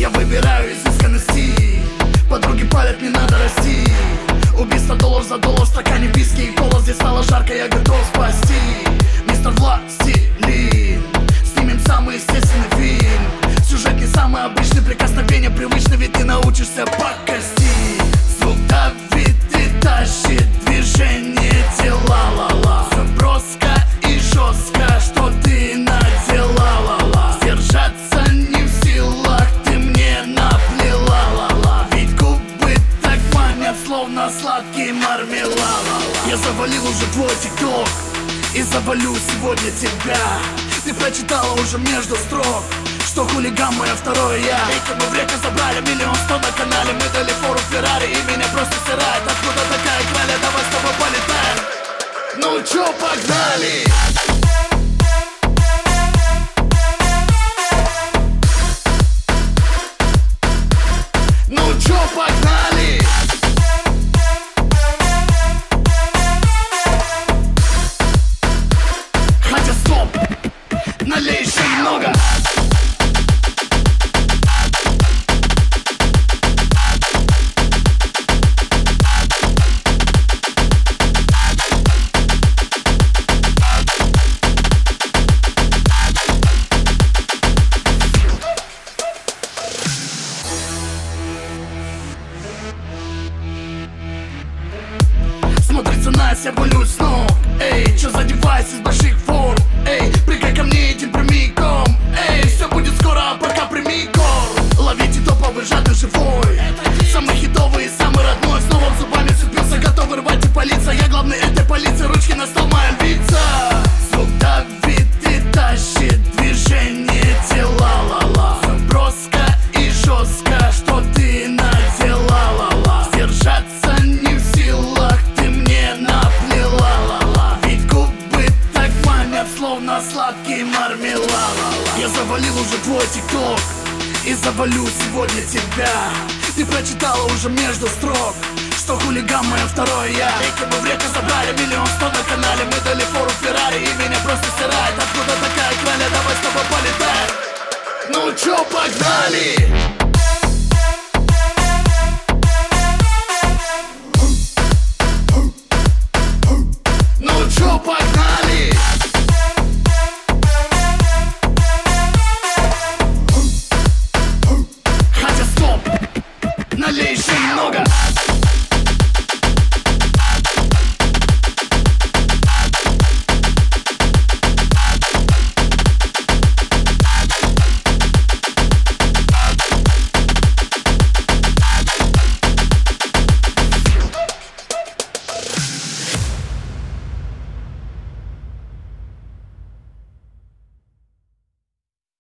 Я выбираю изысканности, подруги палят, не надо расти. Убийство доллар за доллар, в стакане виски и кола. Здесь стало жарко, я готов спасти. Мистер Властелин, снимем самый естественный фильм. Сюжет не самый обычный, прикосновение привычно, ведь ты научишься по кости. Звук давит и тащит, движение тела, ла-ла. Все броско и жестко, что ты надела, ла-ла. Сдержаться не в силах, ты мне наплела, ла-ла. Ведь губы так манят, словно сладкий мармелад, ла-ла. Я завалил уже твой тикток и завалю сегодня тебя. Ты прочитала уже между строк, что хулиган мое второе я. Эти мы в реку забрали 1 100 000 на канале. Мы дали фору Феррари и меня просто стирает. Откуда такая краля, давай с тобой полетаем. Ну чё, погнали! Ну чё, погнали! Хотя стоп, налей еще немного. Смотрится Настя, я валюсь с ног. Эй, чё за девайс из больших форм? Эй, прыгай ко мне, иди прямиком. Эй, все будет скоро, а пока прими кор. Ловите топовый, жадный, живой. Самый хитовый и самый родной. С новым зубами цепился, готовый рвать и палиться. Я главный этой полиции, ручки на стол, моя львица. Звук давит и тащит, движение тела, ла-ла. Все броско и жестко, что ты надела, ла-ла. Сдержаться не в силах, ты мне наплела, ла-ла. Ведь губы так манят, словно сладкий мармелад, ла-ла. Я завалил уже твой тикток и завалю сегодня тебя. Ты прочитала уже между строк, что хулиган мое второе я. Эти мы в реку забрали 1 100 000 на канале. Мы дали фору Феррари и меня просто стирает. Откуда такая краля?